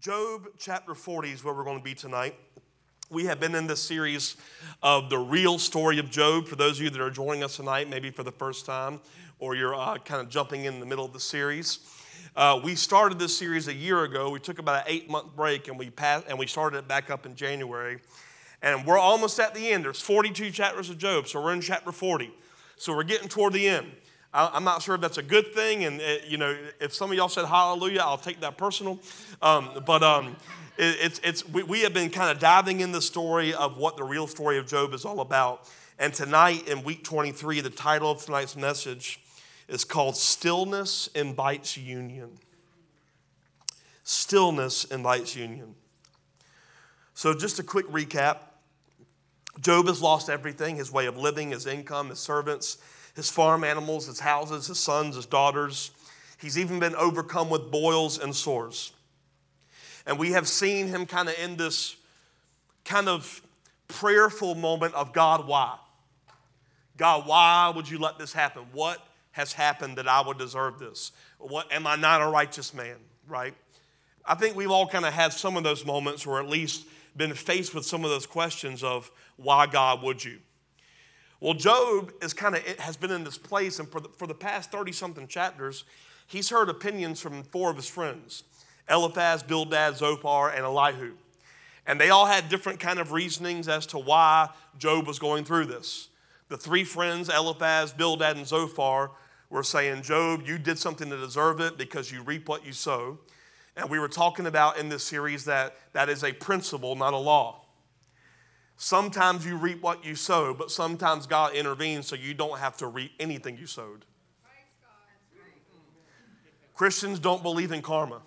Job chapter 40 is where we're going to be tonight. We have been in this series of the real story of Job. For those of you that are joining us tonight, maybe for the first time, or you're kind of jumping in the middle of the series. We started this series a year ago. We took about an 8-month break, and we started it back up in January. And we're almost at the end. There's 42 chapters of Job, so we're in chapter 40. So we're getting toward the end. I'm not sure if that's a good thing, and if some of y'all said hallelujah, I'll take that personal. We have been kind of diving in the story of what the real story of Job is all about. And tonight, in week 23, the title of tonight's message is called Stillness Invites Union. Stillness invites union. So just a quick recap. Job has lost everything: his way of living, his income, his servants, his farm animals, his houses, his sons, his daughters. He's even been overcome with boils and sores. And we have seen him kind of in this kind of prayerful moment of, God, why? God, why would you let this happen? What has happened that I would deserve this? What, am I not a righteous man, right? I think we've all kind of had some of those moments, or at least been faced with some of those questions of, why, God, would you? Well, Job has been in this place, and for the past 30-something chapters, he's heard opinions from 4 of his friends: Eliphaz, Bildad, Zophar, and Elihu. And they all had different kind of reasonings as to why Job was going through this. The 3 friends, Eliphaz, Bildad, and Zophar, were saying, Job, you did something to deserve it because you reap what you sow. And we were talking about in this series that is a principle, not a law. Sometimes you reap what you sow, but sometimes God intervenes so you don't have to reap anything you sowed. Christians don't believe in karma.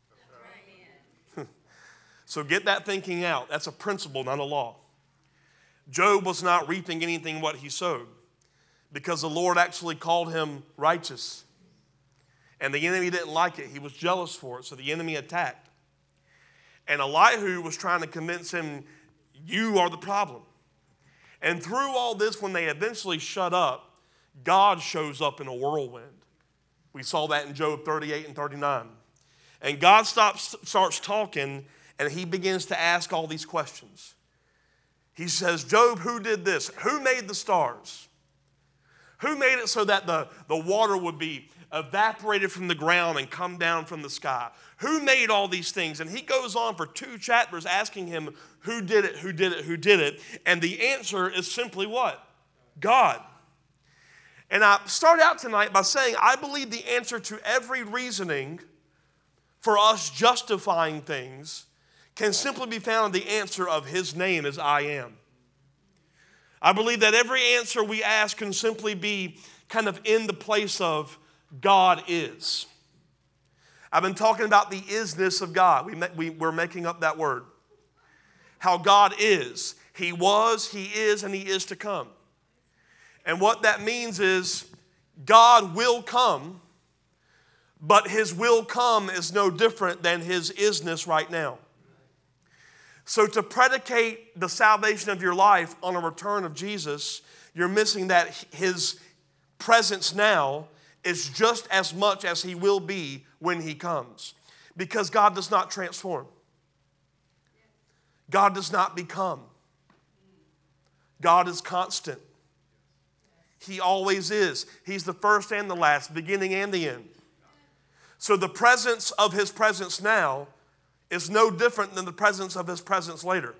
So get that thinking out. That's a principle, not a law. Job was not reaping anything what he sowed, because the Lord actually called him righteous. And the enemy didn't like it. He was jealous for it, so the enemy attacked. And Elihu was trying to convince him, you are the problem. And through all this, when they eventually shut up, God shows up in a whirlwind. We saw that in Job 38 and 39. And God starts talking, and he begins to ask all these questions. He says, Job, who did this? Who made the stars? Who made it so that the water would be evaporated from the ground and come down from the sky? Who made all these things? And he goes on for 2 chapters asking him, who did it, who did it, who did it? And the answer is simply what? God. And I start out tonight by saying I believe the answer to every reasoning for us justifying things can simply be found in the answer of his name is I am. I believe that every answer we ask can simply be kind of in the place of God is. I've been talking about the isness of God. We're making up that word. How God is. He was, he is, and he is to come. And what that means is God will come, but his will come is no different than his isness right now. So to predicate the salvation of your life on a return of Jesus, you're missing that his presence now is just as much as he will be when he comes. Because God does not transform. God does not become. God is constant. He always is. He's the first and the last, beginning and the end. So the presence of his presence now is no different than the presence of his presence later.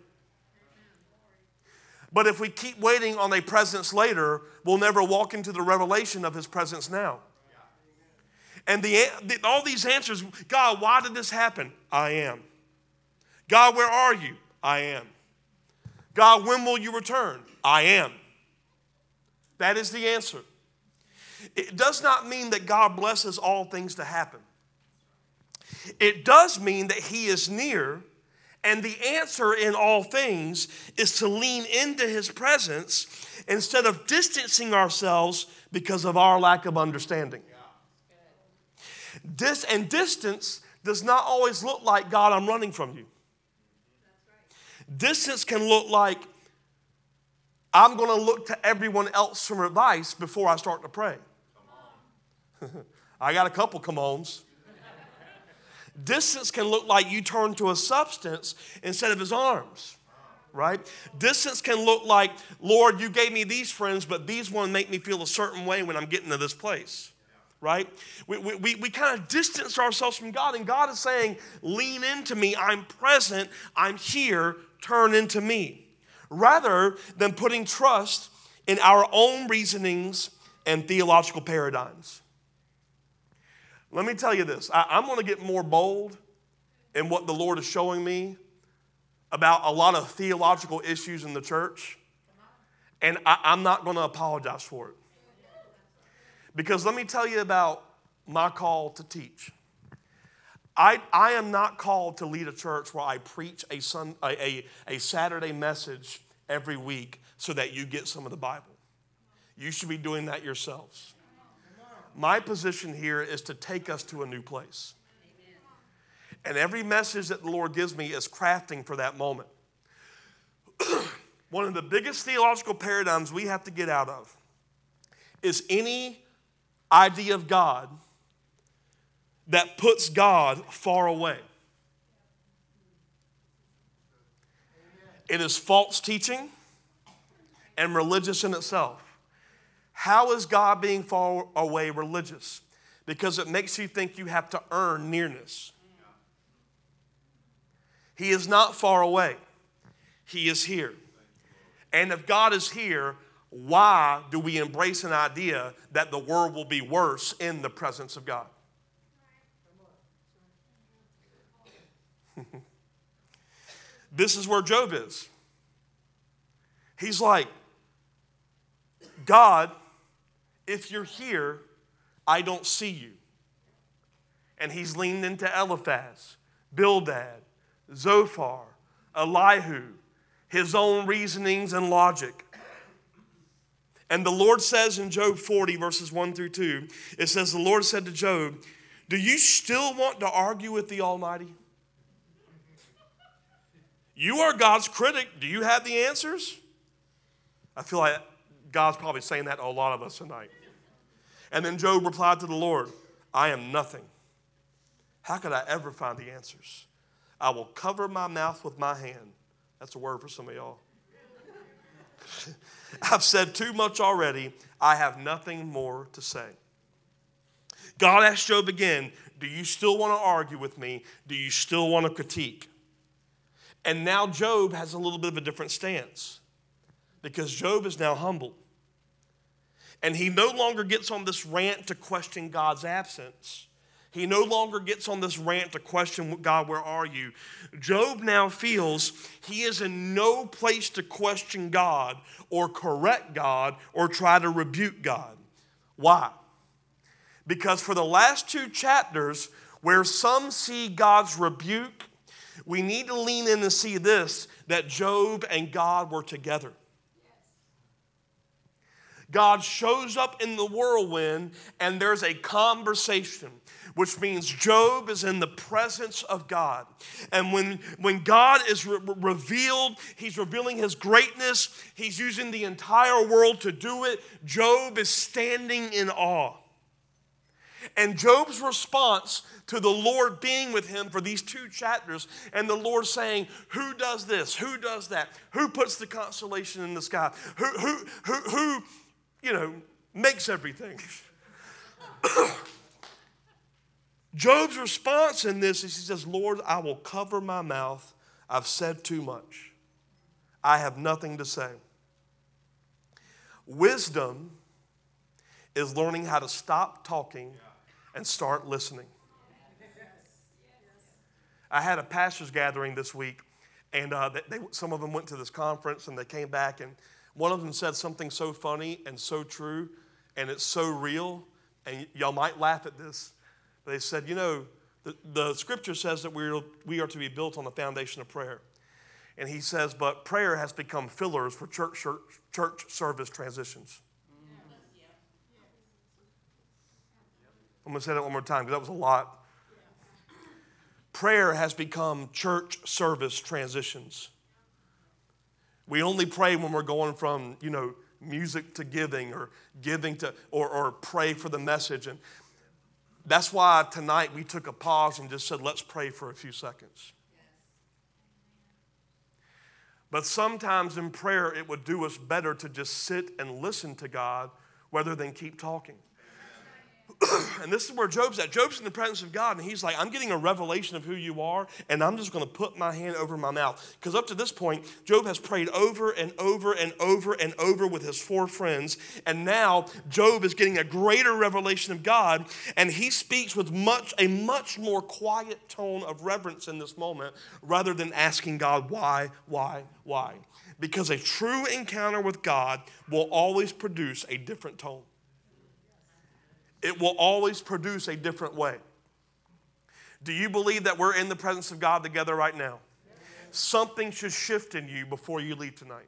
But if we keep waiting on a presence later, we'll never walk into the revelation of his presence now. And all these answers, God, why did this happen? I am. God, where are you? I am. God, when will you return? I am. That is the answer. It does not mean that God blesses all things to happen. It does mean that he is near, and the answer in all things is to lean into his presence instead of distancing ourselves because of our lack of understanding. Distance does not always look like, God, I'm running from you. Distance can look like, I'm going to look to everyone else for advice before I start to pray. I got a couple come-ons. Distance can look like you turn to a substance instead of his arms, right? Distance can look like, Lord, you gave me these friends, but these ones make me feel a certain way when I'm getting to this place, right? We kind of distance ourselves from God, and God is saying, lean into me. I'm present. I'm here. Turn into me. Rather than putting trust in our own reasonings and theological paradigms. Let me tell you this. I'm going to get more bold in what the Lord is showing me about a lot of theological issues in the church, and I'm not going to apologize for it. Because let me tell you about my call to teach. I am not called to lead a church where I preach a Saturday message every week so that you get some of the Bible. You should be doing that yourselves. My position here is to take us to a new place. And every message that the Lord gives me is crafting for that moment. One of the biggest theological paradigms we have to get out of is any idea of God that puts God far away. It is false teaching and religious in itself. How is God being far away religious? Because it makes you think you have to earn nearness. He is not far away. He is here. And if God is here, why do we embrace an idea that the world will be worse in the presence of God? This is where Job is. He's like, God, if you're here, I don't see you. And he's leaned into Eliphaz, Bildad, Zophar, Elihu, his own reasonings and logic. And the Lord says in Job 40, verses 1 through 2, it says, the Lord said to Job, do you still want to argue with the Almighty? You are God's critic. Do you have the answers? I feel like God's probably saying that to a lot of us tonight. And then Job replied to the Lord, I am nothing. How could I ever find the answers? I will cover my mouth with my hand. That's a word for some of y'all. I've said too much already. I have nothing more to say. God asked Job again, do you still want to argue with me? Do you still want to critique? And now Job has a little bit of a different stance because Job is now humble. And he no longer gets on this rant to question God's absence. He no longer gets on this rant to question, God, where are you? Job now feels he is in no place to question God or correct God or try to rebuke God. Why? Because for the last two chapters, where some see God's rebuke, we need to lean in and see this, that Job and God were together. God shows up in the whirlwind and there's a conversation, which means Job is in the presence of God. And when God is revealed, he's revealing his greatness. He's using the entire world to do it. Job is standing in awe. And Job's response to the Lord being with him for these two chapters, and the Lord saying, who does this? Who does that? Who puts the constellation in the sky? Who makes everything? Job's response in this is he says, Lord, I will cover my mouth. I've said too much. I have nothing to say. Wisdom is learning how to stop talking and start listening. I had a pastor's gathering this week, and some of them went to this conference, and they came back, and one of them said something so funny and so true, and it's so real, and y'all might laugh at this, but they said, the scripture says that we are to be built on the foundation of prayer. And he says, but prayer has become fillers for church service transitions. I'm going to say that one more time because that was a lot. Prayer has become church service transitions. We only pray when we're going from, music to giving or giving to, or pray for the message. And That's why tonight we took a pause and just said, let's pray for a few seconds. But sometimes in prayer, it would do us better to just sit and listen to God rather than keep talking. And this is where Job's at. Job's in the presence of God, and he's like, I'm getting a revelation of who you are, and I'm just going to put my hand over my mouth. Because up to this point, Job has prayed over and over and over and over with his 4 friends, and now Job is getting a greater revelation of God, and he speaks with a much more quiet tone of reverence in this moment, rather than asking God, why? Because a true encounter with God will always produce a different tone. It will always produce a different way. Do you believe that we're in the presence of God together right now? Yes. Something should shift in you before you leave tonight.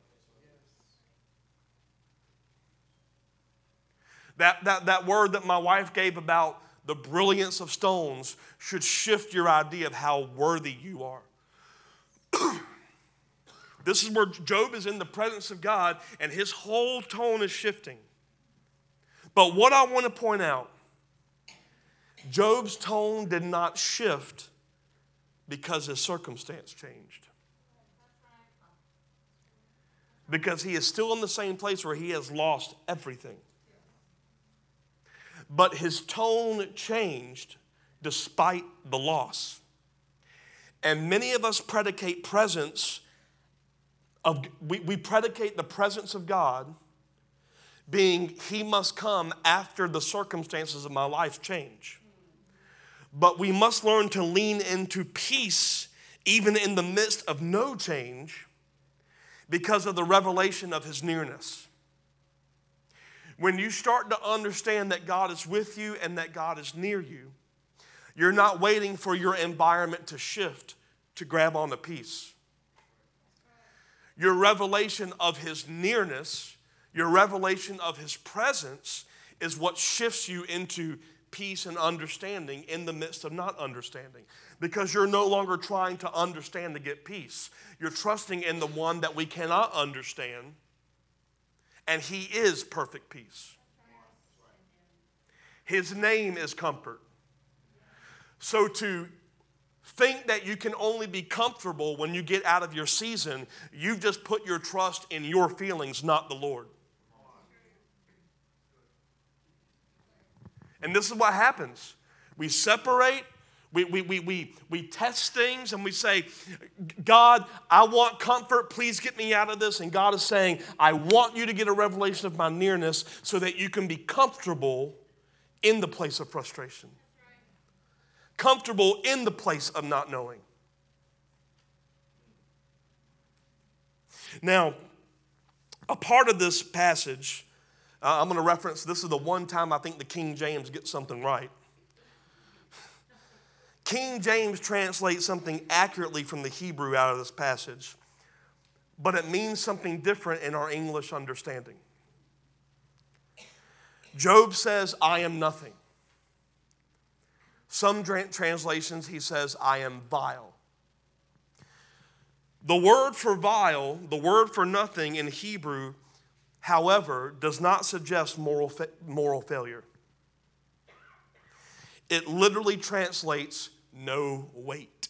That word that my wife gave about the brilliance of stones should shift your idea of how worthy you are. This is where Job is in the presence of God, and his whole tone is shifting. But what I want to point out, Job's tone did not shift because his circumstance changed. Because he is still in the same place where he has lost everything. But his tone changed despite the loss. And many of us predicate we predicate the presence of God being he must come after the circumstances of my life change. But we must learn to lean into peace even in the midst of no change because of the revelation of his nearness. When you start to understand that God is with you and that God is near you, you're not waiting for your environment to shift to grab onto peace. Your revelation of his nearness, your revelation of his presence is what shifts you into peace and understanding in the midst of not understanding. Because you're no longer trying to understand to get peace. You're trusting in the one that we cannot understand, and he is perfect peace. His name is comfort. So to think that you can only be comfortable when you get out of your season, you've just put your trust in your feelings, not the Lord. And this is what happens. We separate, we test things, and we say, God, I want comfort. Please get me out of this. And God is saying, I want you to get a revelation of my nearness so that you can be comfortable in the place of frustration. Comfortable in the place of not knowing. Now, a part of this passage, I'm going to reference, this is the one time I think the King James gets something right. King James translates something accurately from the Hebrew out of this passage, but it means something different in our English understanding. Job says, I am nothing. Some translations, he says, I am vile. The word for vile, the word for nothing in Hebrew, however, does not suggest moral failure. It literally translates no weight.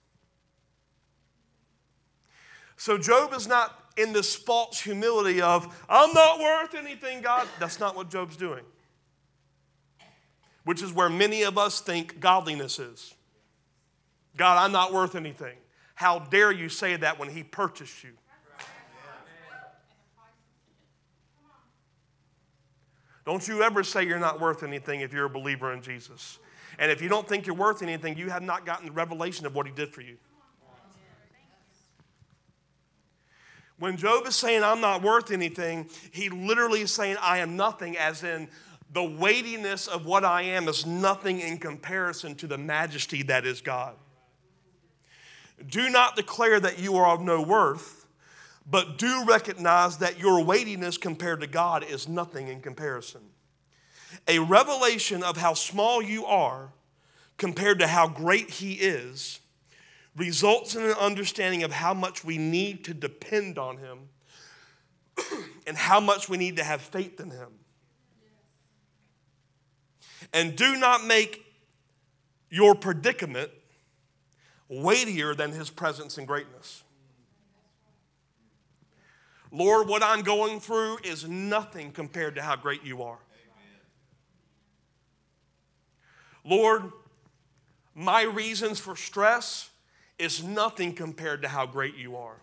So Job is not in this false humility of, I'm not worth anything, God. That's not what Job's doing. Which is where many of us think godliness is. God, I'm not worth anything. How dare you say that when he purchased you? Don't you ever say you're not worth anything if you're a believer in Jesus. And if you don't think you're worth anything, you have not gotten the revelation of what he did for you. When Job is saying, I'm not worth anything, he literally is saying, I am nothing, as in the weightiness of what I am is nothing in comparison to the majesty that is God. Do not declare that you are of no worth, but do recognize that your weightiness compared to God is nothing in comparison. A revelation of how small you are compared to how great he is results in an understanding of how much we need to depend on him and how much we need to have faith in him. And do not make your predicament weightier than his presence and greatness. Lord, what I'm going through is nothing compared to how great you are. Lord, my reasons for stress is nothing compared to how great you are.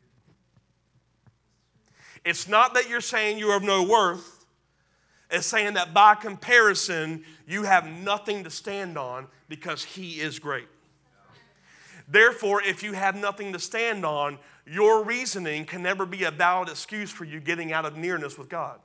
It's not that you're saying you have no worth. It's saying that by comparison, you have nothing to stand on because he is great. Therefore, if you have nothing to stand on, your reasoning can never be a valid excuse for you getting out of nearness with God.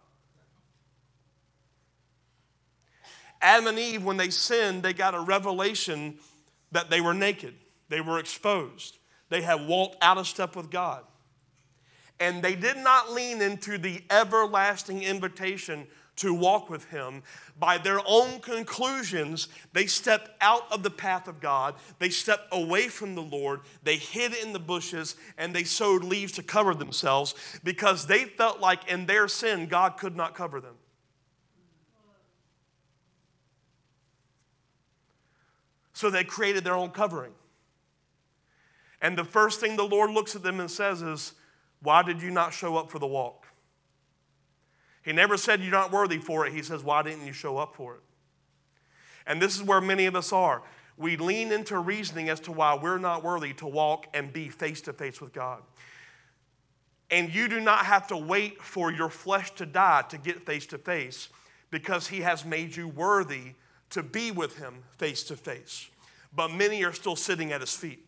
Adam and Eve, when they sinned, they got a revelation that they were naked. They were exposed. They had walked out of step with God. And they did not lean into the everlasting invitation to walk with him. By their own conclusions, they stepped out of the path of God. They stepped away from the Lord. They hid in the bushes, and they sowed leaves to cover themselves because they felt like in their sin, God could not cover them. So they created their own covering. And the first thing the Lord looks at them and says is, why did you not show up for the walk? He never said you're not worthy for it. He says, why didn't you show up for it? And this is where many of us are. We lean into reasoning as to why we're not worthy to walk and be face to face with God. And you do not have to wait for your flesh to die to get face to face, because he has made you worthy to be with him face to face. But many are still sitting at his feet.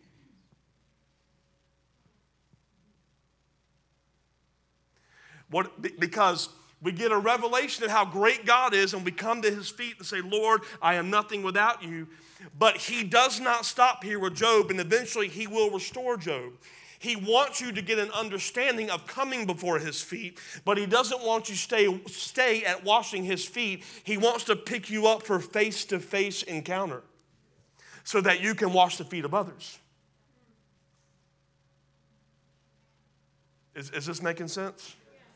Because we get a revelation of how great God is, and we come to his feet and say, Lord, I am nothing without you. But he does not stop here with Job, and eventually he will restore Job. He wants you to get an understanding of coming before his feet, but he doesn't want you to stay at washing his feet. He wants to pick you up for face-to-face encounter so that you can wash the feet of others. Is this making sense?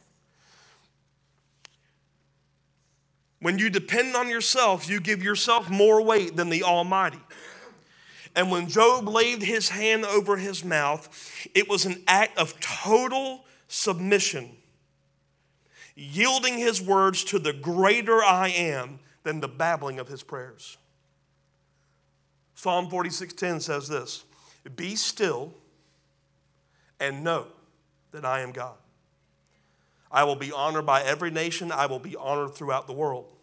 When you depend on yourself, you give yourself more weight than the Almighty. And when Job laid his hand over his mouth, it was an act of total submission, yielding his words to the greater I am than the babbling of his prayers. Psalm 46:10 says this, be still and know that I am God. I will be honored by every nation. I will be honored throughout the world.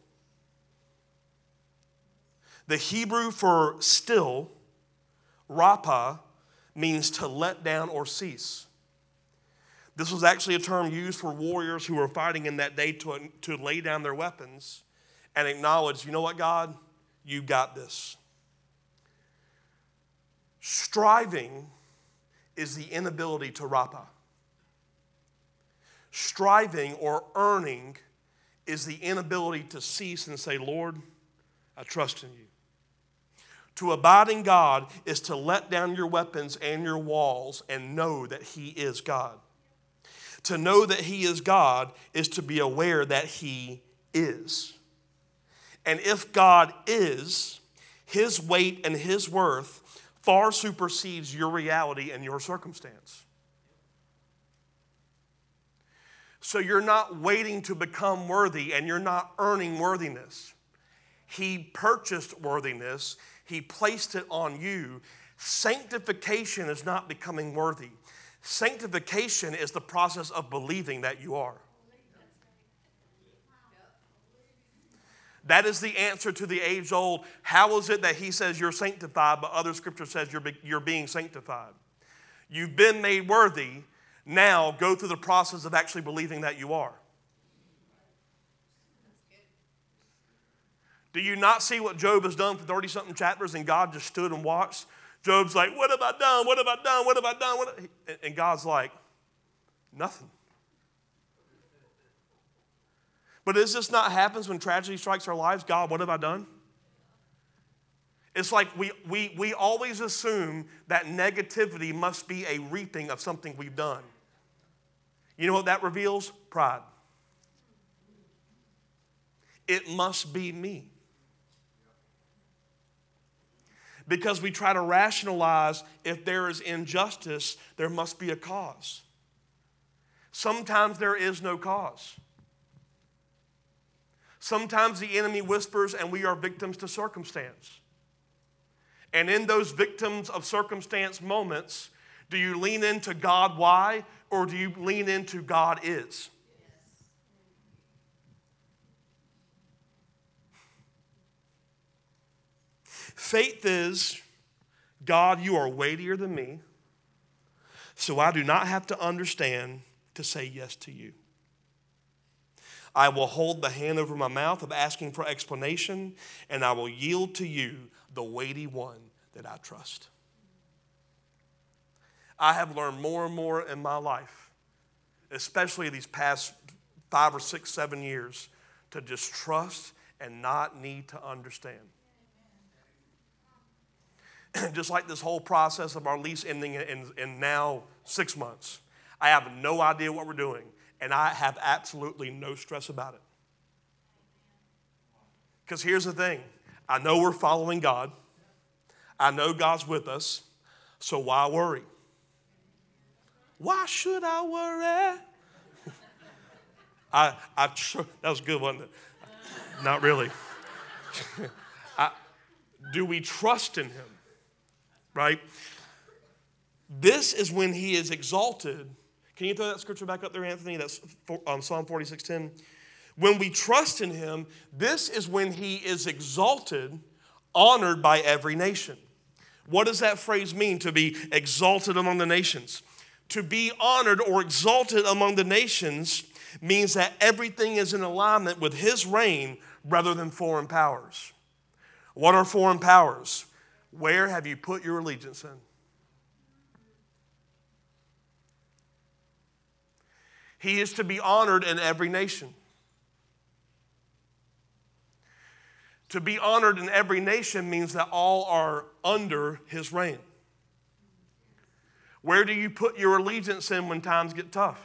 The Hebrew for still, rapa, means to let down or cease. This was actually a term used for warriors who were fighting in that day to lay down their weapons and acknowledge, you know what, God? You got this. Striving is the inability to rapa. Striving or earning is the inability to cease and say, Lord, I trust in you. To abide in God is to let down your weapons and your walls and know that he is God. To know that he is God is to be aware that he is. And if God is, his weight and his worth far supersedes your reality and your circumstance. So you're not waiting to become worthy, and you're not earning worthiness. He purchased worthiness. He placed it on you. Sanctification is not becoming worthy. Sanctification is the process of believing that you are. That is the answer to the age-old, how is it that he says you're sanctified, but other scripture says you're being sanctified? You've been made worthy. Now go through the process of actually believing that you are. Do you not see what Job has done for 30-something chapters, and God just stood and watched? Job's like, what have I done? What have I done? What have I done? And God's like, nothing. But does this not happen when tragedy strikes our lives? God, what have I done? It's like we always assume that negativity must be a reaping of something we've done. You know what that reveals? Pride. It must be me. Because we try to rationalize if there is injustice, there must be a cause. Sometimes there is no cause. Sometimes the enemy whispers and we are victims to circumstance. And in those victims of circumstance moments, do you lean into God why, or do you lean into God is? Faith is, God, you are weightier than me, so I do not have to understand to say yes to you. I will hold the hand over my mouth of asking for explanation, and I will yield to you, the weighty one that I trust. I have learned more and more in my life, especially these past 5 or 6, 7 years, to just trust and not need to understand. Just like this whole process of our lease ending in now 6 months. I have no idea what we're doing, and I have absolutely no stress about it. Because here's the thing. I know we're following God. I know God's with us, so why worry? Why should I worry? That was good, wasn't it? Not really. Do we trust in him? Right? This is when he is exalted. Can you throw that scripture back up there, Anthony? That's Psalm 46:10. When we trust in him, this is when he is exalted, honored by every nation. What does that phrase mean, to be exalted among the nations? To be honored or exalted among the nations means that everything is in alignment with his reign rather than foreign powers. What are foreign powers? Where have you put your allegiance in? He is to be honored in every nation. To be honored in every nation means that all are under his reign. Where do you put your allegiance in when times get tough?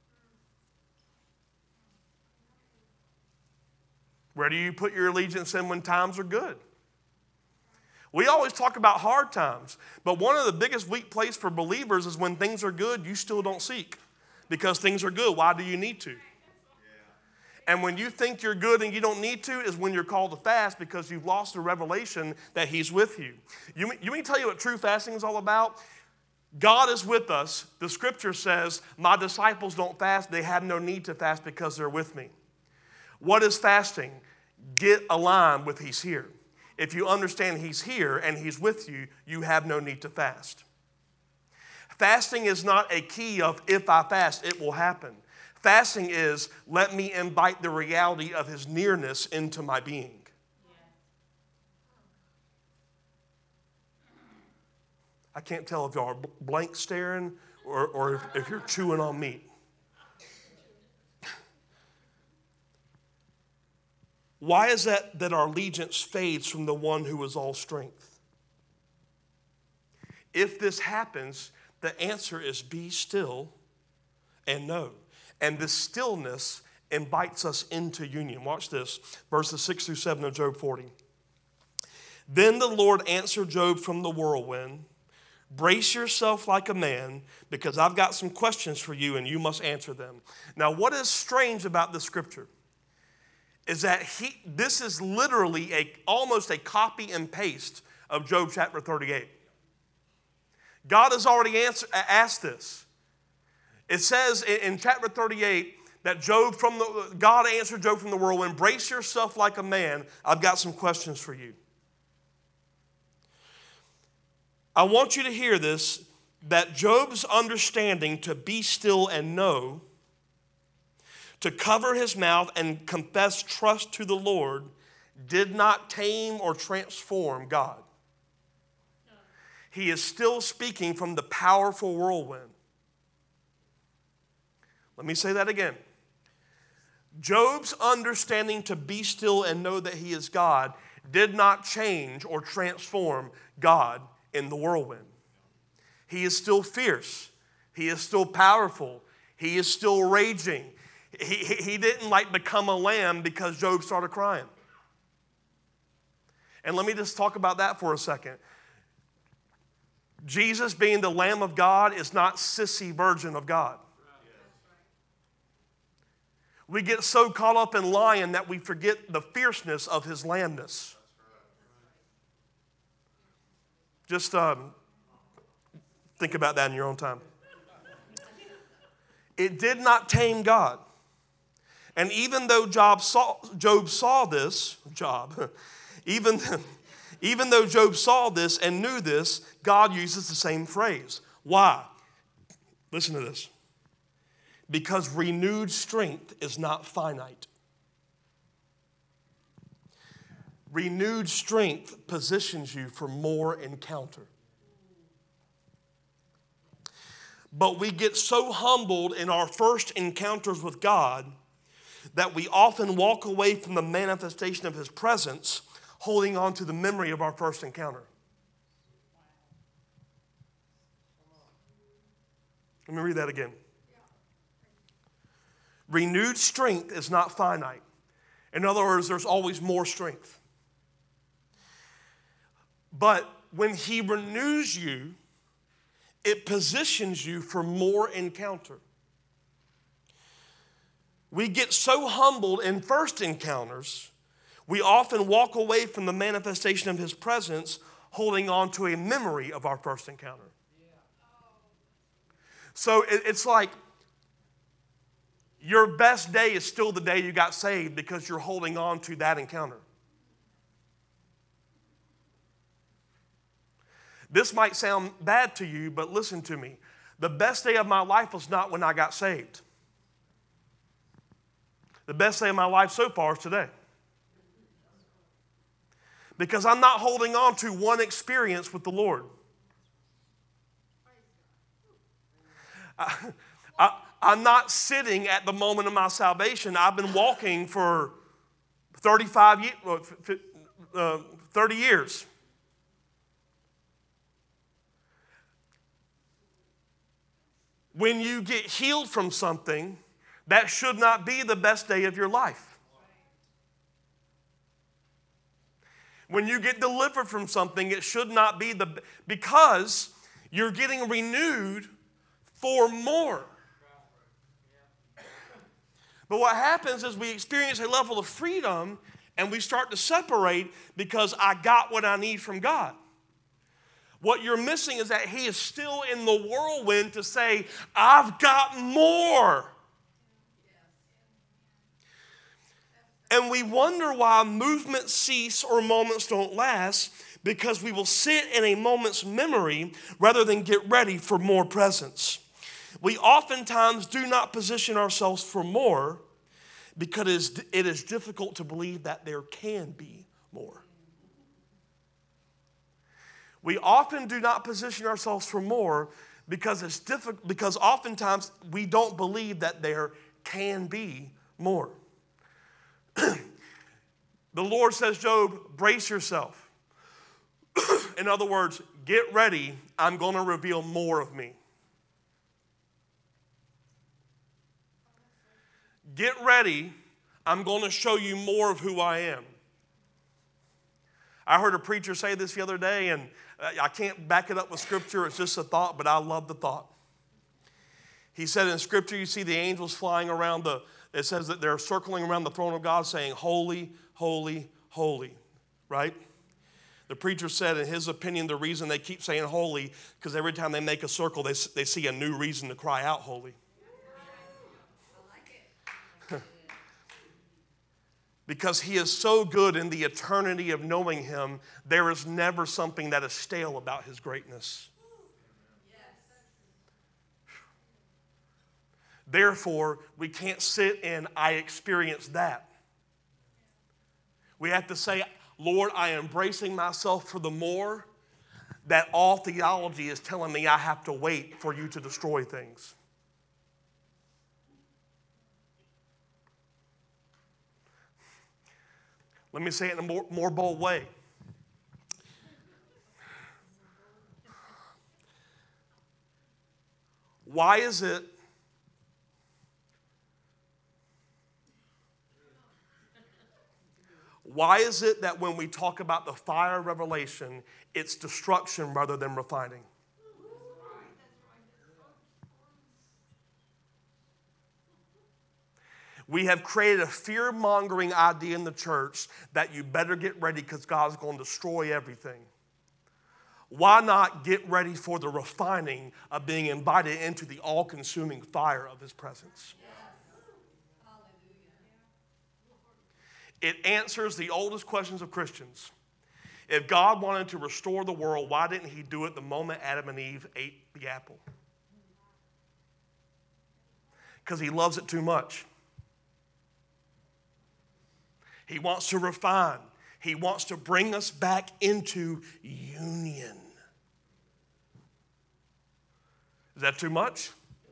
Where do you put your allegiance in when times are good? We always talk about hard times, but one of the biggest weak places for believers is when things are good, you still don't seek. Because things are good, why do you need to? And when you think you're good and you don't need to is when you're called to fast, because you've lost the revelation that he's with you. You mean to tell you what true fasting is all about? God is with us. The scripture says, my disciples don't fast. They have no need to fast because they're with me. What is fasting? Get aligned with he's here. If you understand he's here and he's with you, you have no need to fast. Fasting is not a key of if I fast, it will happen. Fasting is, let me invite the reality of his nearness into my being. I can't tell if y'all are blank staring or if you're chewing on meat. Why is that our allegiance fades from the one who is all strength? If this happens, the answer is be still and know. And this stillness invites us into union. Watch this, verses 6-7 of Job 40. Then the Lord answered Job from the whirlwind, brace yourself like a man, because I've got some questions for you and you must answer them. Now, what is strange about this scripture is that this is literally almost a copy and paste of Job chapter 38. God has already asked this. It says in chapter 38 that God answered Job from the whirlwind, brace yourself like a man. I've got some questions for you. I want you to hear this, that Job's understanding to be still and know, to cover his mouth and confess trust to the Lord, did not tame or transform God. He is still speaking from the powerful whirlwind. Let me say that again. Job's understanding to be still and know that he is God did not change or transform God in the whirlwind. He is still fierce. He is still powerful. He is still raging. He didn't become a lamb because Job started crying. And let me just talk about that for a second. Jesus being the Lamb of God is not sissy virgin of God. We get so caught up in lion that we forget the fierceness of his lambness. Just think about that in your own time. It did not tame God. And even though Job saw this, even though Job saw this and knew this, God uses the same phrase. Why? Listen to this. Because renewed strength is not finite. Renewed strength positions you for more encounter. But we get so humbled in our first encounters with God that we often walk away from the manifestation of his presence, holding on to the memory of our first encounter. Let me read that again. Renewed strength is not finite. In other words, there's always more strength. But when he renews you, it positions you for more encounter. We get so humbled in first encounters, we often walk away from the manifestation of his presence, holding on to a memory of our first encounter. So it's like your best day is still the day you got saved because you're holding on to that encounter. This might sound bad to you, but listen to me. The best day of my life was not when I got saved. The best day of my life so far is today. Because I'm not holding on to one experience with the Lord. I'm not sitting at the moment of my salvation. I've been walking for 30 years. When you get healed from something, that should not be the best day of your life. When you get delivered from something, it should not be because you're getting renewed for more. But what happens is we experience a level of freedom and we start to separate because I got what I need from God. What you're missing is that he is still in the whirlwind to say, I've got more. And we wonder why movements cease or moments don't last, because we will sit in a moment's memory rather than get ready for more presence. We oftentimes do not position ourselves for more because it is difficult to believe that there can be more. We often do not position ourselves for more because it's difficult, because oftentimes we don't believe that there can be more. The Lord says, Job, brace yourself. In other words, get ready. I'm going to reveal more of me. Get ready. I'm going to show you more of who I am. I heard a preacher say this the other day, and I can't back it up with scripture. It's just a thought, but I love the thought. He said in scripture, you see the angels flying around it says that they're circling around the throne of God saying, holy, holy, holy, right? The preacher said, in his opinion, the reason they keep saying holy, because every time they make a circle, they see a new reason to cry out holy. I like it. Because he is so good in the eternity of knowing him, there is never something that is stale about his greatness. Therefore, we can't sit in, I experienced that. We have to say, Lord, I am bracing myself for the more that all theology is telling me I have to wait for you to destroy things. Let me say it in a more bold way. Why is it that when we talk about the fire of revelation, it's destruction rather than refining? We have created a fear-mongering idea in the church that you better get ready because God's going to destroy everything. Why not get ready for the refining of being invited into the all-consuming fire of his presence? It answers the oldest questions of Christians. If God wanted to restore the world, why didn't he do it the moment Adam and Eve ate the apple? Because he loves it too much. He wants to refine. He wants to bring us back into union. Is that too much?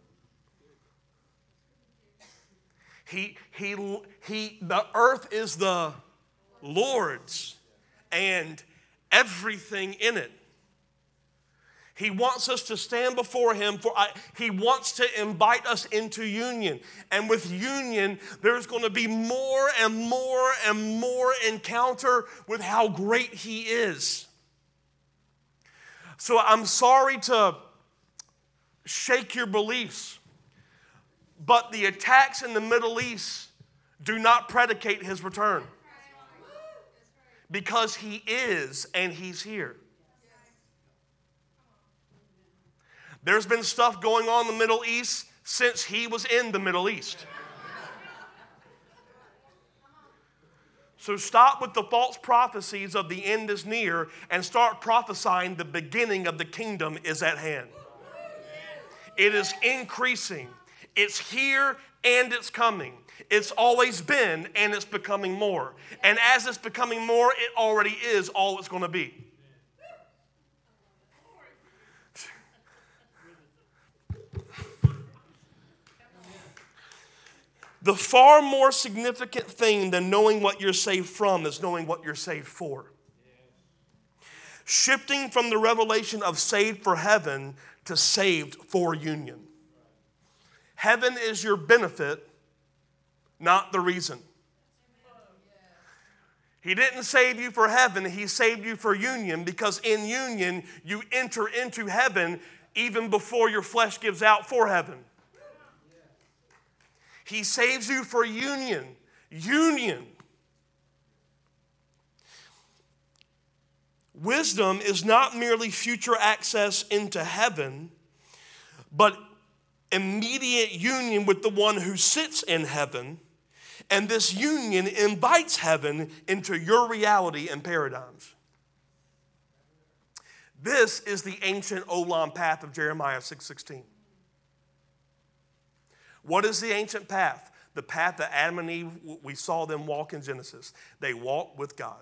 The earth is the Lord's and everything in it. He wants us to stand before him. He wants to invite us into union. And with union, there's going to be more and more and more encounter with how great he is. So I'm sorry to shake your beliefs, but the attacks in the Middle East do not predicate his return. Because he is and he's here. There's been stuff going on in the Middle East since he was in the Middle East. So stop with the false prophecies of the end is near and start prophesying the beginning of the kingdom is at hand. It is increasing. It's here and it's coming. It's always been and it's becoming more. And as it's becoming more, it already is all it's going to be. The far more significant thing than knowing what you're saved from is knowing what you're saved for. Shifting from the revelation of saved for heaven to saved for union. Heaven is your benefit, not the reason. He didn't save you for heaven, he saved you for union, because in union you enter into heaven even before your flesh gives out for heaven. He saves you for union. Union. Wisdom is not merely future access into heaven, but immediate union with the one who sits in heaven. And this union invites heaven into your reality and paradigms. This is the ancient Olam path of Jeremiah 6:16. What is the ancient path? The path that Adam and Eve, we saw them walk in Genesis. They walked with God.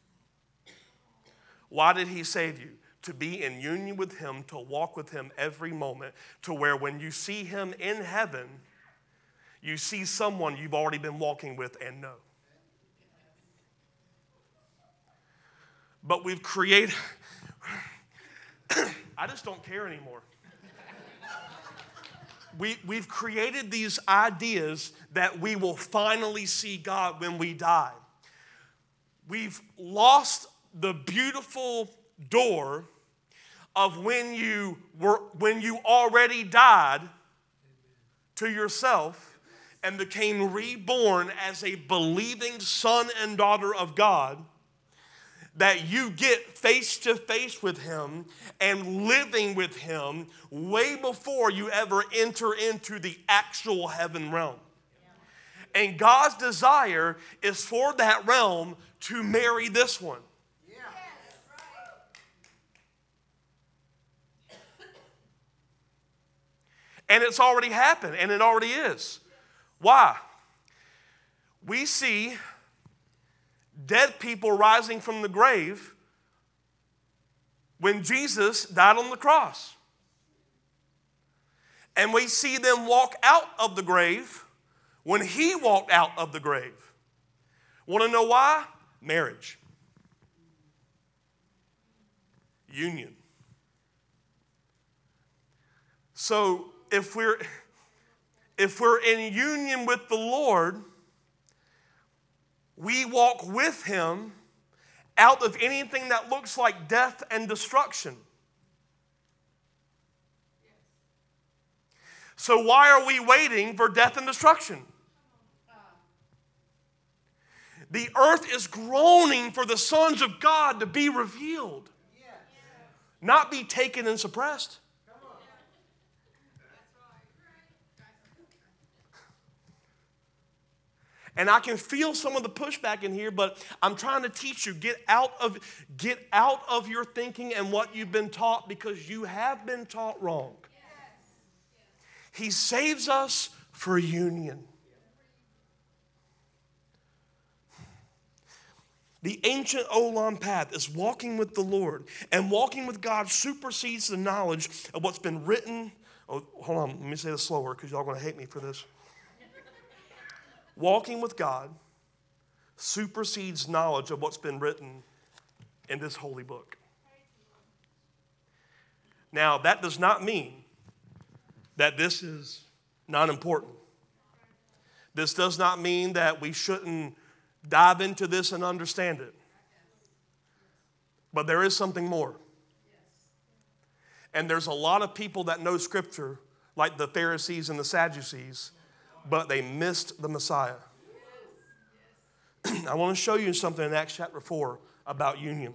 Why did he save you? To be in union with him, to walk with him every moment, to where when you see him in heaven, you see someone you've already been walking with and know. But we've created, I just don't care anymore. We've created these ideas that we will finally see God when we die. We've lost the beautiful door of when you already died to yourself and became reborn as a believing son and daughter of God, that you get face to face with him and living with him way before you ever enter into the actual heaven realm. And God's desire is for that realm to marry this one. And it's already happened, and it already is. Why? We see dead people rising from the grave when Jesus died on the cross. And we see them walk out of the grave when he walked out of the grave. Want to know why? Marriage. Union. So if we're in union with the Lord, we walk with him out of anything that looks like death and destruction. So why are we waiting for death and destruction? The earth is groaning for the sons of God to be revealed, not be taken and suppressed. And I can feel some of the pushback in here, but I'm trying to teach you, get out of your thinking and what you've been taught, because you have been taught wrong. He saves us for union. The ancient Olam path is walking with the Lord, and walking with God supersedes the knowledge of what's been written. Oh, hold on, let me say this slower because y'all are going to hate me for this. Walking with God supersedes knowledge of what's been written in this holy book. Now, that does not mean that this is not important. This does not mean that we shouldn't dive into this and understand it. But there is something more. And there's a lot of people that know Scripture, like the Pharisees and the Sadducees, but they missed the Messiah. I want to show you something in Acts chapter 4 about union.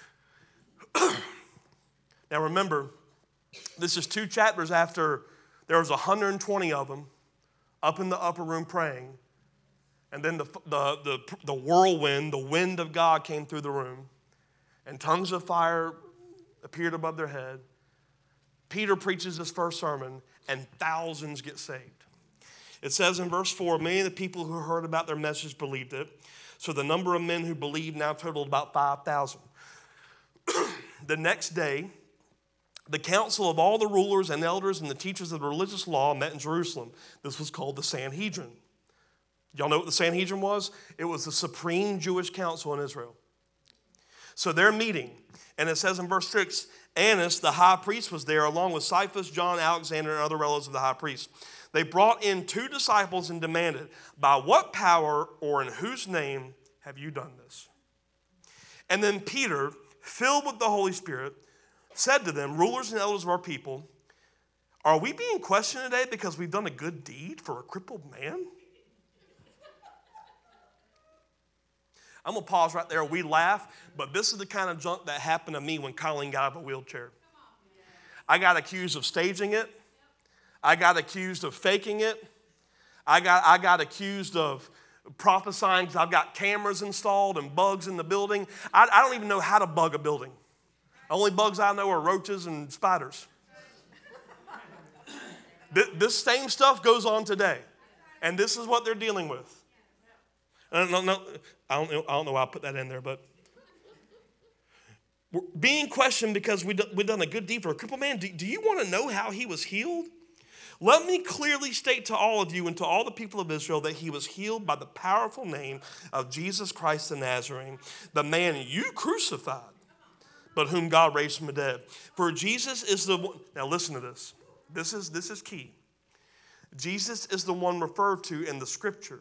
Now remember, this is 2 chapters after there was 120 of them up in the upper room praying. And then the whirlwind, the wind of God came through the room, and tongues of fire appeared above their head. Peter preaches his first sermon, and thousands get saved. It says in verse 4, many of the people who heard about their message believed it. So the number of men who believed now totaled about 5,000. The next day, the council of all the rulers and elders and the teachers of the religious law met in Jerusalem. This was called the Sanhedrin. Y'all know what the Sanhedrin was? It was the supreme Jewish council in Israel. So they're meeting, and it says in verse 6, Annas, the high priest, was there along with Cephas, John, Alexander, and other relatives of the high priest. They brought in 2 disciples and demanded, by what power or in whose name have you done this? And then Peter, filled with the Holy Spirit, said to them, rulers and elders of our people, are we being questioned today because we've done a good deed for a crippled man? I'm going to pause right there. We laugh, but this is the kind of junk that happened to me when Colleen got out of a wheelchair. I got accused of staging it. I got accused of faking it. I got accused of prophesying because I've got cameras installed and bugs in the building. I don't even know how to bug a building. The only bugs I know are roaches and spiders. This same stuff goes on today, and this is what they're dealing with. I don't know why I put that in there, but we're being questioned because we've done a good deed for a crippled man. Do you want to know how he was healed? Let me clearly state to all of you and to all the people of Israel that he was healed by the powerful name of Jesus Christ the Nazarene, the man you crucified, but whom God raised from the dead. For Jesus is the one. Now listen to this. This is key. Jesus is the one referred to in the Scripture.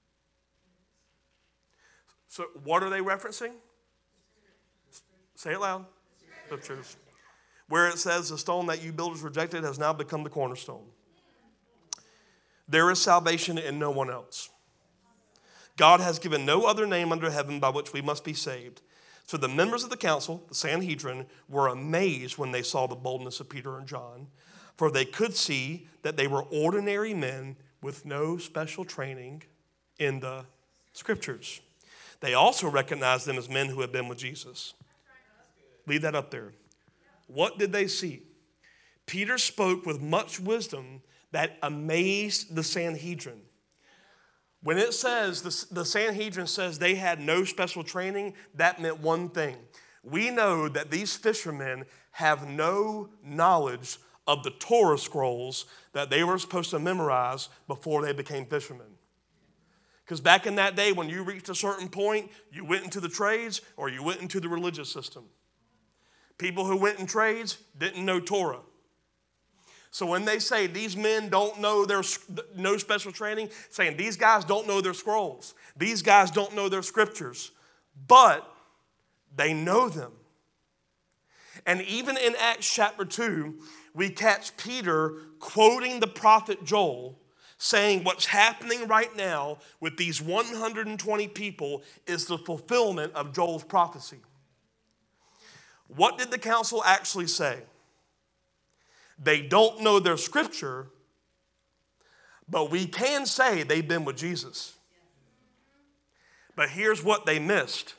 So what are they referencing? Say it loud. Scriptures. Where it says the stone that you builders rejected has now become the cornerstone. There is salvation in no one else. God has given no other name under heaven by which we must be saved. So the members of the council, the Sanhedrin, were amazed when they saw the boldness of Peter and John, for they could see that they were ordinary men with no special training in the Scriptures. They also recognized them as men who had been with Jesus. Leave that up there. What did they see? Peter spoke with much wisdom that amazed the Sanhedrin. When it says, the Sanhedrin says they had no special training, that meant one thing. We know that these fishermen have no knowledge of the Torah scrolls that they were supposed to memorize before they became fishermen. Because back in that day, when you reached a certain point, you went into the trades or you went into the religious system. People who went in trades didn't know Torah. So when they say these men don't know no special training, saying these guys don't know their scrolls, these guys don't know their scriptures, but they know them. And even in Acts chapter 2, we catch Peter quoting the prophet Joel, saying what's happening right now with these 120 people is the fulfillment of Joel's prophecy. What did the council actually say? They don't know their scripture, but we can say they've been with Jesus. But here's what they missed.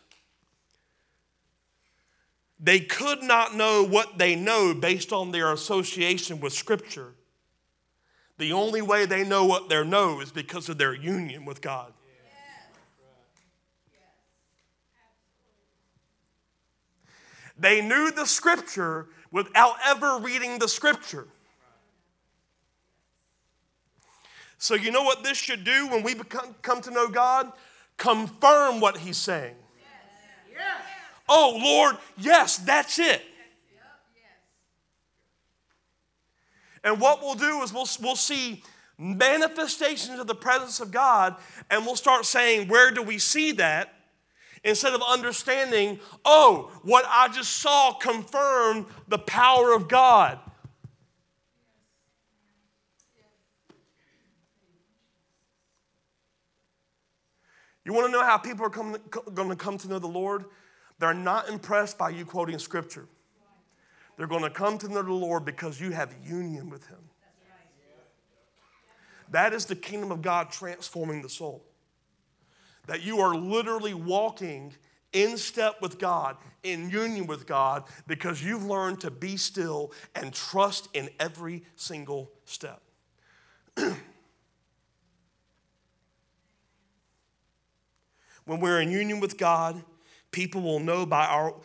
They could not know what they know based on their association with Scripture. The only way they know what they know is because of their union with God. They knew the Scripture without ever reading the Scripture. So you know what this should do when we come to know God? Confirm what He's saying. Oh, Lord, yes, that's it. And what we'll do is we'll see manifestations of the presence of God, and we'll start saying, where do we see that? Instead of understanding, oh, what I just saw confirmed the power of God. You want to know how people are going to come to know the Lord? They're not impressed by you quoting Scripture. They're going to come to know the Lord because you have union with Him. That is the kingdom of God transforming the soul. That you are literally walking in step with God, in union with God, because you've learned to be still and trust in every single step. When we're in union with God, people will know by our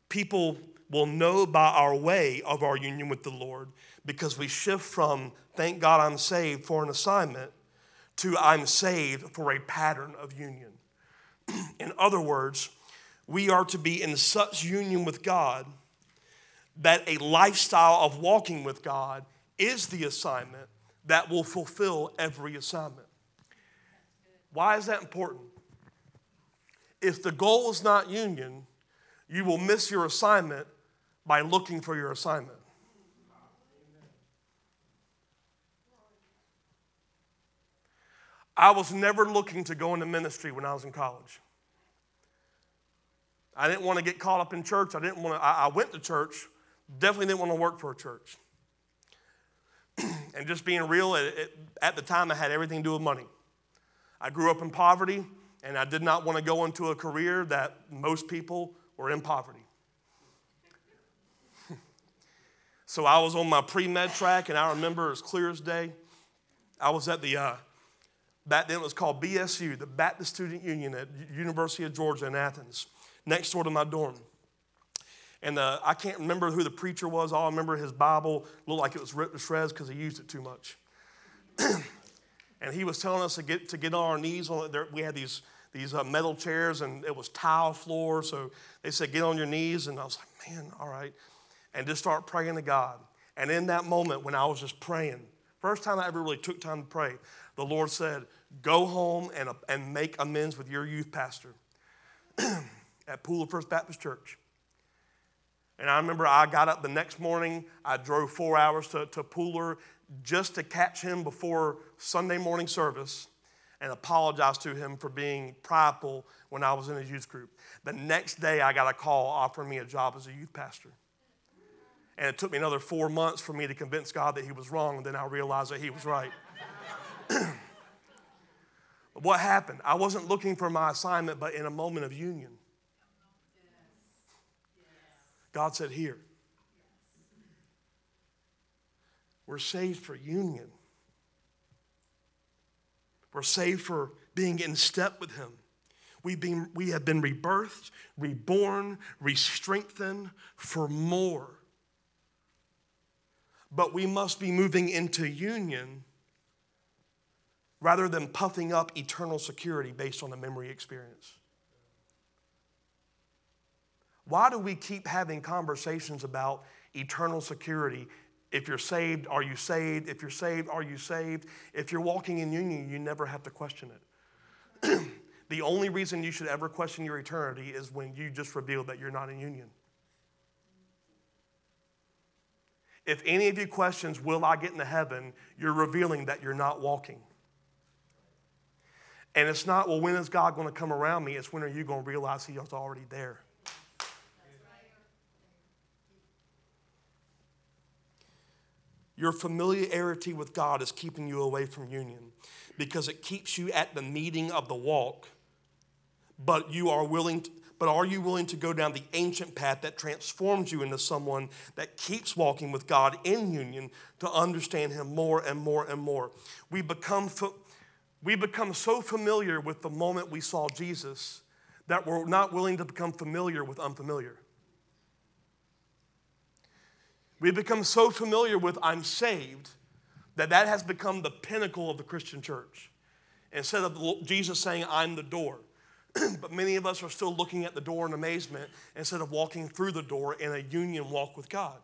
way of our union with the Lord, because we shift from thank God I'm saved for an assignment to I'm saved for a pattern of union. In other words, we are to be in such union with God that a lifestyle of walking with God is the assignment that will fulfill every assignment. Why is that important? If the goal is not union, you will miss your assignment by looking for your assignment. I was never looking to go into ministry when I was in college. I didn't want to get caught up in church. I went to church, definitely didn't want to work for a church. And just being real, at the time I had everything to do with money. I grew up in poverty, and I did not want to go into a career that most people were in poverty. So I was on my pre-med track, and I remember as clear as day, I was at back then it was called BSU, the Baptist Student Union at University of Georgia in Athens, next door to my dorm. And I can't remember who the preacher was. All I remember his Bible looked like it was ripped to shreds because he used it too much. And he was telling us to get on our knees. We had these metal chairs, and it was tile floor. So they said, get on your knees. And I was like, man, all right. And just start praying to God. And in that moment when I was just praying, first time I ever really took time to pray, the Lord said, go home and make amends with your youth pastor at Pooler First Baptist Church. And I remember I got up the next morning. I drove 4 hours to Pooler just to catch him before Sunday morning service and apologize to him for being prideful when I was in his youth group. The next day, I got a call offering me a job as a youth pastor. And it took me another 4 months for me to convince God that He was wrong, and then I realized that He was right. What happened? I wasn't looking for my assignment, but in a moment of union, God said, here. We're saved for union. We're saved for being in step with Him. We have been rebirthed, reborn, re-strengthened for more. But we must be moving into union rather than puffing up eternal security based on a memory experience. Why do we keep having conversations about eternal security? If you're saved, are you saved? If you're saved, are you saved? If you're walking in union, you never have to question it. The only reason you should ever question your eternity is when you just reveal that you're not in union. If any of you questions, will I get into heaven, you're revealing that you're not walking. And it's not, well, when is God going to come around me? It's when are you going to realize he is already there? Your familiarity with God is keeping you away from union because it keeps you at the meeting of the walk, but are you willing to go down the ancient path that transforms you into someone that keeps walking with God in union to understand him more and more and more? We become so familiar with the moment we saw Jesus that we're not willing to become familiar with unfamiliar. We become so familiar with I'm saved that has become the pinnacle of the Christian church. Instead of Jesus saying, I'm the door. But many of us are still looking at the door in amazement instead of walking through the door in a union walk with God.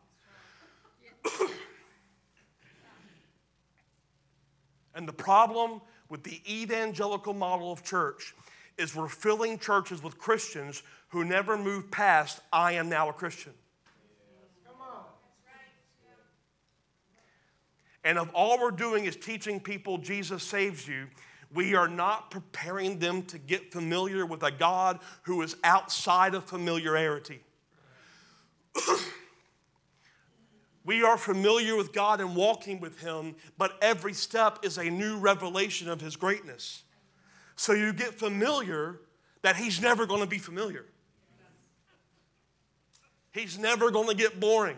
And the problem with the evangelical model of church is we're filling churches with Christians who never move past, I am now a Christian. And if all we're doing is teaching people Jesus saves you, we are not preparing them to get familiar with a God who is outside of familiarity. We are familiar with God and walking with him, but every step is a new revelation of his greatness. So you get familiar that he's never going to be familiar. He's never going to get boring.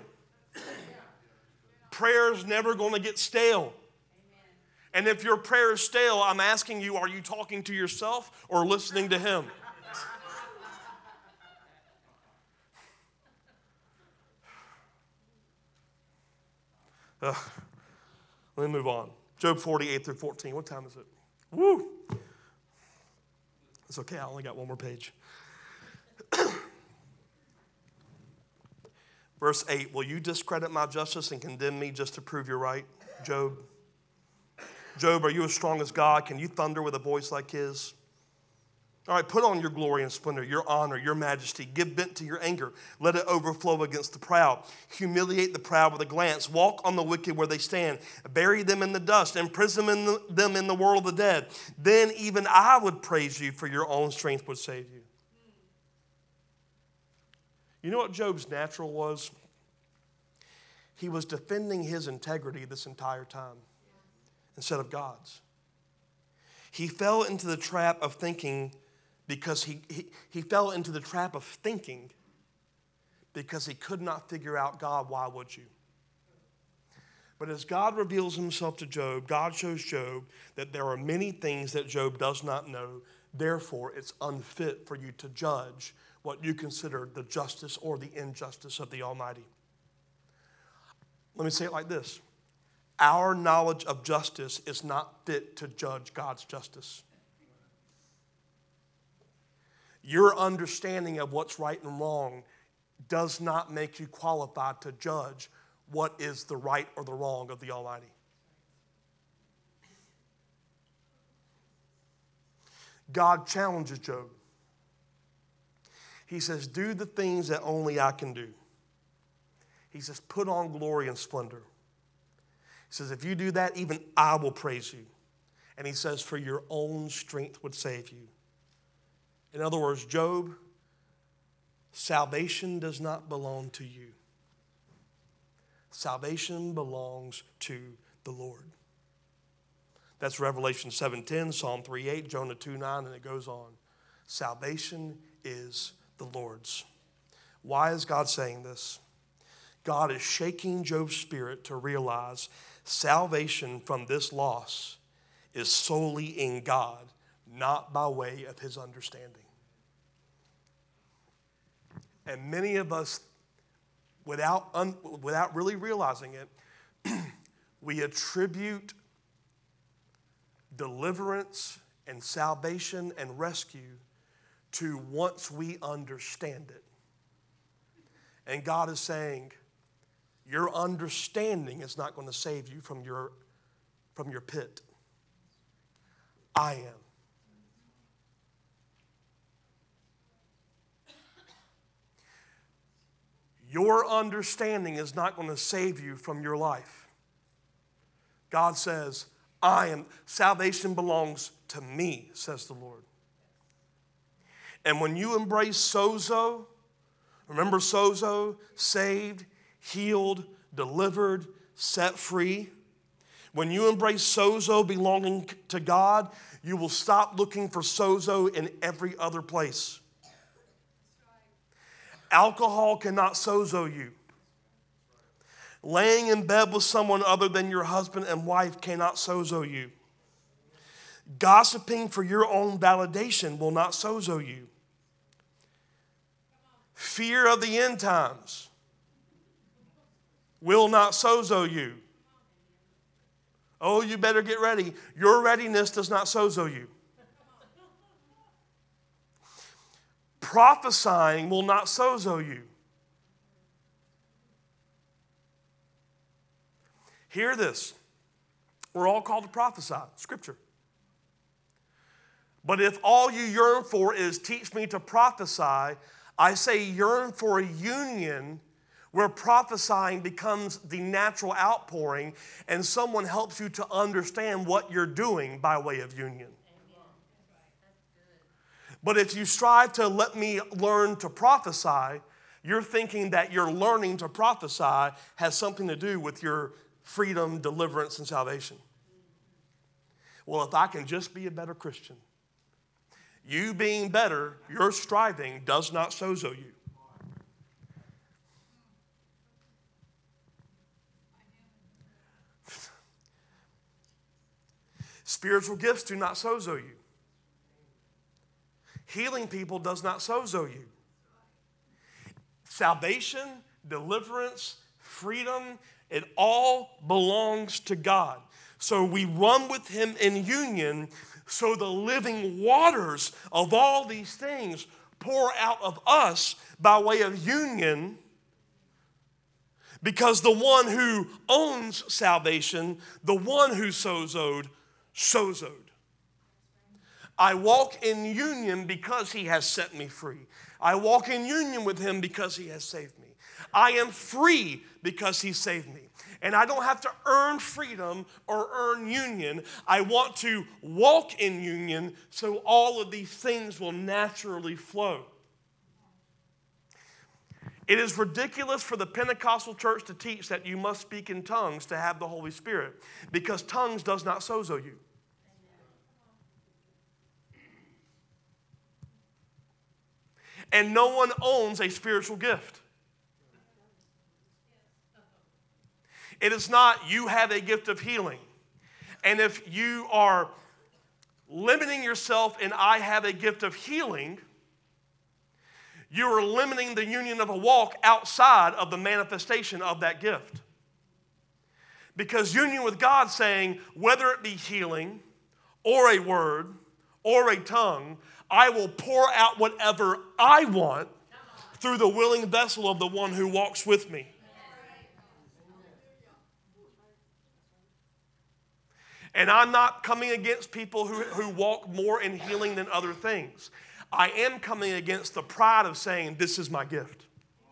Prayer's never going to get stale. And if your prayer is stale, I'm asking you, are you talking to yourself or listening to him? Let me move on. Job 48 through 14. What time is it? Woo! It's okay, I only got one more page. Verse 8, will you discredit my justice and condemn me just to prove you're right, Job? Job, are you as strong as God? Can you thunder with a voice like his? All right, put on your glory and splendor, your honor, your majesty. Give vent to your anger. Let it overflow against the proud. Humiliate the proud with a glance. Walk on the wicked where they stand. Bury them in the dust. Imprison them in the world of the dead. Then even I would praise you, for your own strength would save you. You know what Job's natural was? He was defending his integrity this entire time instead of God's. He fell into the trap of thinking because he fell into the trap of thinking because he could not figure out, God, why would you? But as God reveals himself to Job, God shows Job that there are many things that Job does not know. Therefore, it's unfit for you to judge what you consider the justice or the injustice of the Almighty. Let me say it like this. Our knowledge of justice is not fit to judge God's justice. Your understanding of what's right and wrong does not make you qualified to judge what is the right or the wrong of the Almighty. God challenges Job. He says, do the things that only I can do. He says, put on glory and splendor. He says, if you do that, even I will praise you. And he says, for your own strength would save you. In other words, Job, salvation does not belong to you. Salvation belongs to the Lord. That's Revelation 7:10, Psalm 3:8, Jonah 2:9, and it goes on. Salvation is the Lord's. Why is God saying this? God is shaking Job's spirit to realize salvation from this loss is solely in God, not by way of his understanding. And many of us, without really realizing it, we attribute deliverance and salvation and rescue to once we understand it. And God is saying, your understanding is not going to save you from your pit. I am. Your understanding is not going to save you from your life. God says, Salvation belongs to me, says the Lord. And when you embrace sozo, remember sozo, saved, healed, delivered, set free. When you embrace sozo belonging to God, you will stop looking for sozo in every other place. Alcohol cannot sozo you. Laying in bed with someone other than your husband and wife cannot sozo you. Gossiping for your own validation will not sozo you. Fear of the end times will not sozo you. Oh, you better get ready. Your readiness does not sozo you. Prophesying will not sozo you. Hear this. We're all called to prophesy, Scripture. But if all you yearn for is teach me to prophesy, I say yearn for a union where prophesying becomes the natural outpouring and someone helps you to understand what you're doing by way of union. But if you strive to let me learn to prophesy, you're thinking that your learning to prophesy has something to do with your freedom, deliverance, and salvation. Well, if I can just be a better Christian, you being better, your striving does not sozo you. Spiritual gifts do not sozo you. Healing people does not sozo you. Salvation, deliverance, freedom, it all belongs to God. So we run with him in union, so the living waters of all these things pour out of us by way of union, because the one who owns salvation, the one who sozoed, sozoed. I walk in union because he has set me free. I walk in union with him because he has saved me. I am free because he saved me. And I don't have to earn freedom or earn union. I want to walk in union so all of these things will naturally flow. It is ridiculous for the Pentecostal church to teach that you must speak in tongues to have the Holy Spirit, because tongues does not sozo you. And no one owns a spiritual gift. It is not you have a gift of healing. And if you are limiting yourself in I have a gift of healing, you are limiting the union of a walk outside of the manifestation of that gift. Because union with God saying, whether it be healing or a word or a tongue, I will pour out whatever I want through the willing vessel of the one who walks with me. And I'm not coming against people who walk more in healing than other things. I am coming against the pride of saying, this is my gift.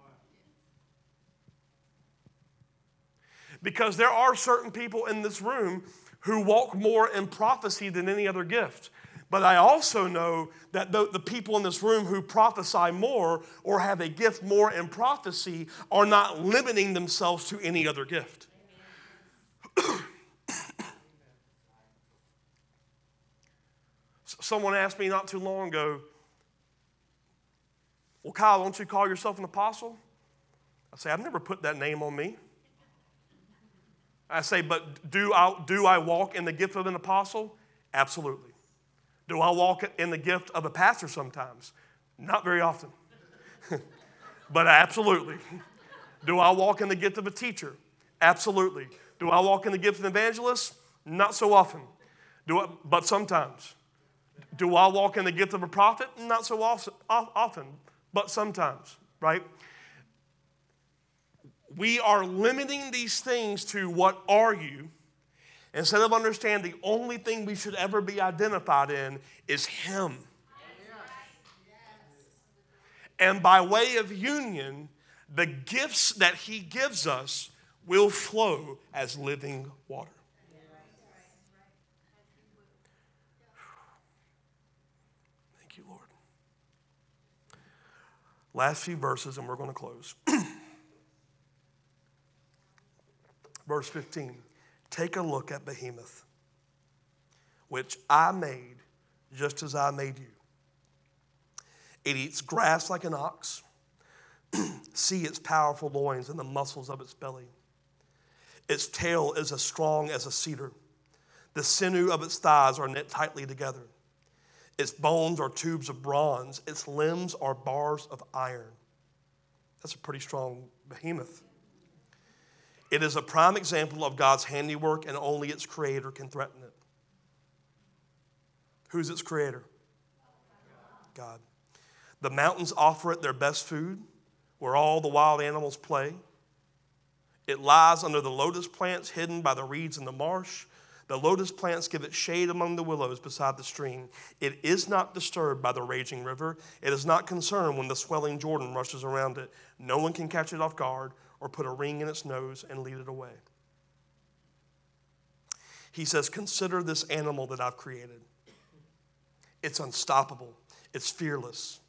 Because there are certain people in this room who walk more in prophecy than any other gift. But I also know that the people in this room who prophesy more or have a gift more in prophecy are not limiting themselves to any other gift. Someone asked me not too long ago, well, Kyle, don't you call yourself an apostle? I say, I've never put that name on me. I say, but do I walk in the gift of an apostle? Absolutely. Do I walk in the gift of a pastor sometimes? Not very often. But absolutely. Do I walk in the gift of a teacher? Absolutely. Do I walk in the gift of an evangelist? Not so often. But sometimes. Do I walk in the gift of a prophet? Not so often, but sometimes, right? We are limiting these things to what are you, instead of understanding the only thing we should ever be identified in is him. And by way of union, the gifts that he gives us will flow as living water. Last few verses and we're going to close. Verse 15. Take a look at Behemoth, which I made just as I made you. It eats grass like an ox. See its powerful loins and the muscles of its belly. Its tail is as strong as a cedar. The sinew of its thighs are knit tightly together. Its bones are tubes of bronze. Its limbs are bars of iron. That's a pretty strong behemoth. It is a prime example of God's handiwork, and only its creator can threaten it. Who's its creator? God. The mountains offer it their best food, where all the wild animals play. It lies under the lotus plants hidden by the reeds in the marsh. The lotus plants give it shade among the willows beside the stream. It is not disturbed by the raging river. It is not concerned when the swelling Jordan rushes around it. No one can catch it off guard or put a ring in its nose and lead it away. He says, consider this animal that I've created. It's unstoppable. It's fearless.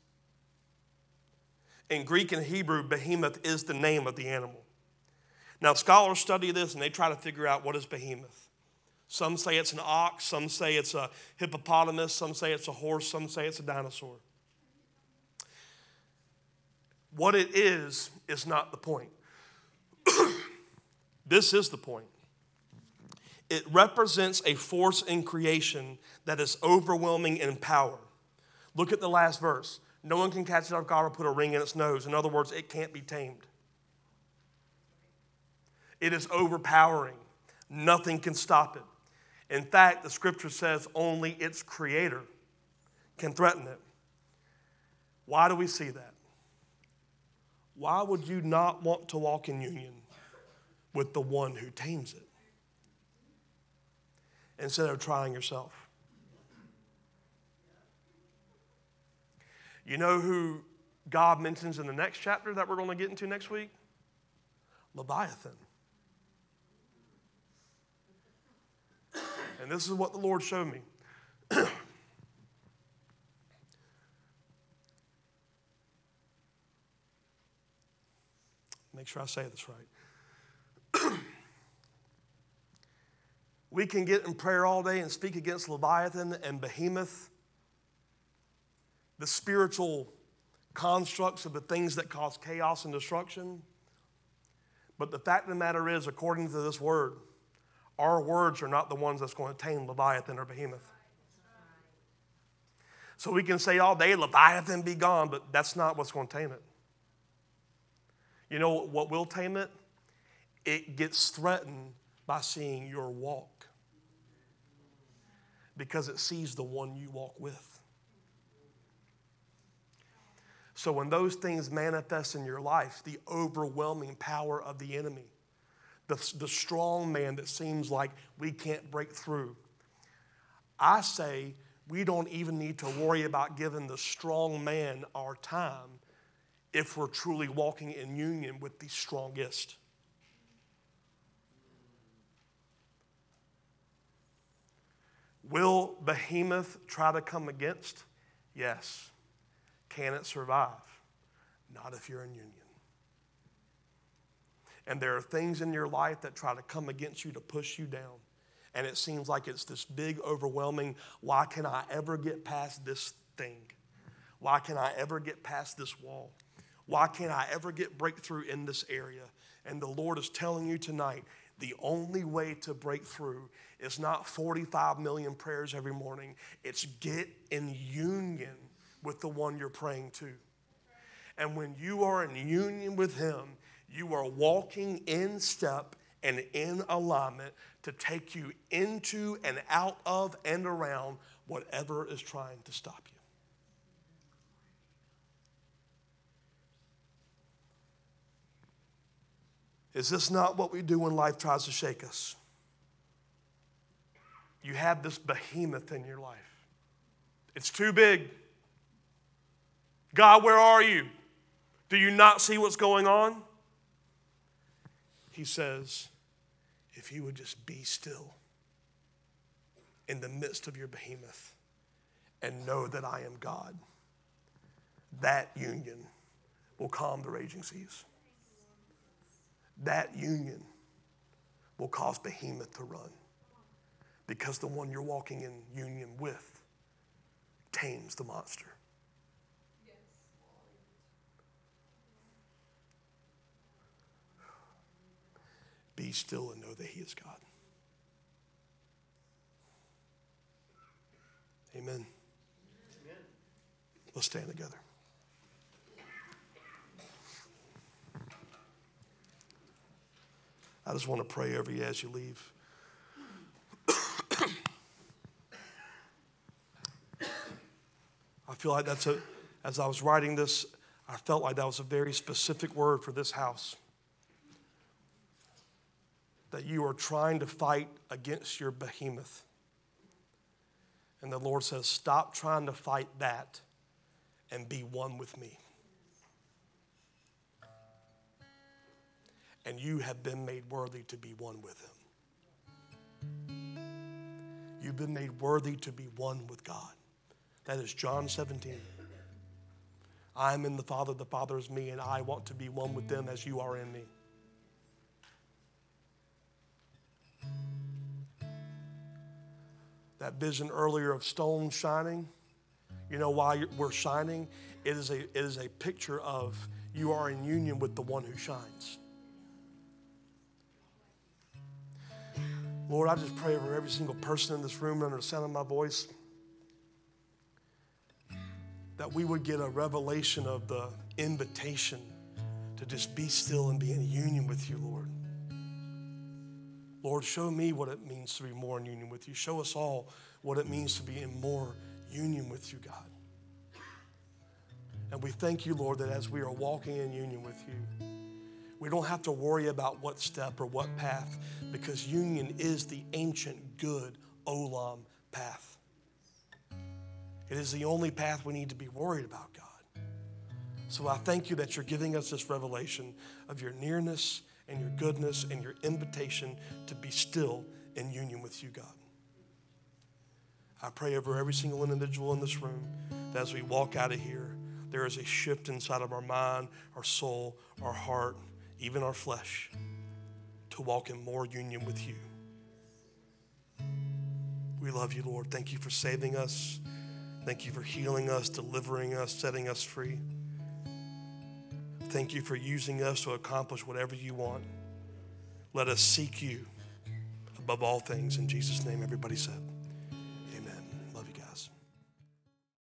In Greek and Hebrew, behemoth is the name of the animal. Now, scholars study this and they try to figure out what is behemoth. Some say it's an ox, some say it's a hippopotamus, some say it's a horse, some say it's a dinosaur. What it is not the point. This is the point. It represents a force in creation that is overwhelming in power. Look at the last verse. No one can catch it off guard or put a ring in its nose. In other words, it can't be tamed. It is overpowering. Nothing can stop it. In fact, the scripture says only its creator can threaten it. Why do we see that? Why would you not want to walk in union with the one who tames it instead of trying yourself? You know who God mentions in the next chapter that we're going to get into next week? Leviathan. And this is what the Lord showed me. Make sure I say this right. We can get in prayer all day and speak against Leviathan and Behemoth, the spiritual constructs of the things that cause chaos and destruction. But the fact of the matter is, according to this word, our words are not the ones that's going to tame Leviathan or Behemoth. So we can say all day, Leviathan be gone, but that's not what's going to tame it. You know what will tame it? It gets threatened by seeing your walk, because it sees the one you walk with. So when those things manifest in your life, the overwhelming power of the enemy, the strong man that seems like we can't break through, I say we don't even need to worry about giving the strong man our time if we're truly walking in union with the strongest. Will Behemoth try to come against? Yes. Can it survive? Not if you're in union. And there are things in your life that try to come against you to push you down. And it seems like it's this big, overwhelming, why can I ever get past this thing? Why can I ever get past this wall? Why can't I ever get breakthrough in this area? And the Lord is telling you tonight, the only way to break through is not 45 million prayers every morning. It's get in union with the one you're praying to. And when you are in union with him, you are walking in step and in alignment to take you into and out of and around whatever is trying to stop you. Is this not what we do when life tries to shake us? You have this behemoth in your life. It's too big. God, where are you? Do you not see what's going on? He says, if you would just be still in the midst of your behemoth and know that I am God, that union will calm the raging seas. That union will cause Behemoth to run, because the one you're walking in union with tames the monster. Be still and know that he is God. Amen. Amen. Let's stand together. I just want to pray over you as you leave. I feel like as I was writing this, I felt like that was a very specific word for this house. That you are trying to fight against your behemoth. And the Lord says, stop trying to fight that and be one with me. And you have been made worthy to be one with him. You've been made worthy to be one with God. That is John 17. I am in the Father is me, and I want to be one with them as you are in me. That vision earlier of stones shining, you know why we're shining? It is a picture of you are in union with the one who shines. Lord, I just pray over every single person in this room under the sound of my voice, that we would get a revelation of the invitation to just be still and be in union with you, Lord. Lord, show me what it means to be more in union with you. Show us all what it means to be in more union with you, God. And we thank you, Lord, that as we are walking in union with you, we don't have to worry about what step or what path, because union is the ancient, good Olam path. It is the only path we need to be worried about, God. So I thank you that you're giving us this revelation of your nearness and your goodness and your invitation to be still in union with you, God. I pray over every single individual in this room that as we walk out of here, there is a shift inside of our mind, our soul, our heart, even our flesh, to walk in more union with you. We love you, Lord. Thank you for saving us. Thank you for healing us, delivering us, setting us free. Thank you for using us to accomplish whatever you want. Let us seek you above all things. In Jesus' name, everybody said.